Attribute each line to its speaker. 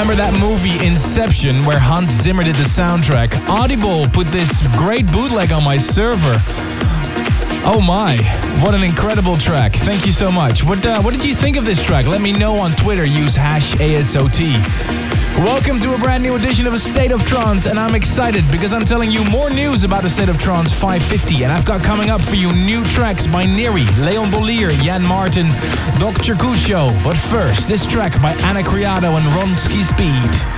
Speaker 1: remember that movie Inception where Hans Zimmer did the soundtrack? Audible put this great bootleg on my server. Oh my, what an incredible track. Thank you so much. What did you think of this track? Let me know on Twitter. Use #ASOT. Welcome to a brand new edition of A State of Trance, and I'm excited because I'm telling you more news about A State of Trance 550, and I've got coming up for you new tracks by Neri, Leon Bolier, Jan Martin, Dr. Cusho. But first, this track by Anna Criado and Ronski Speed.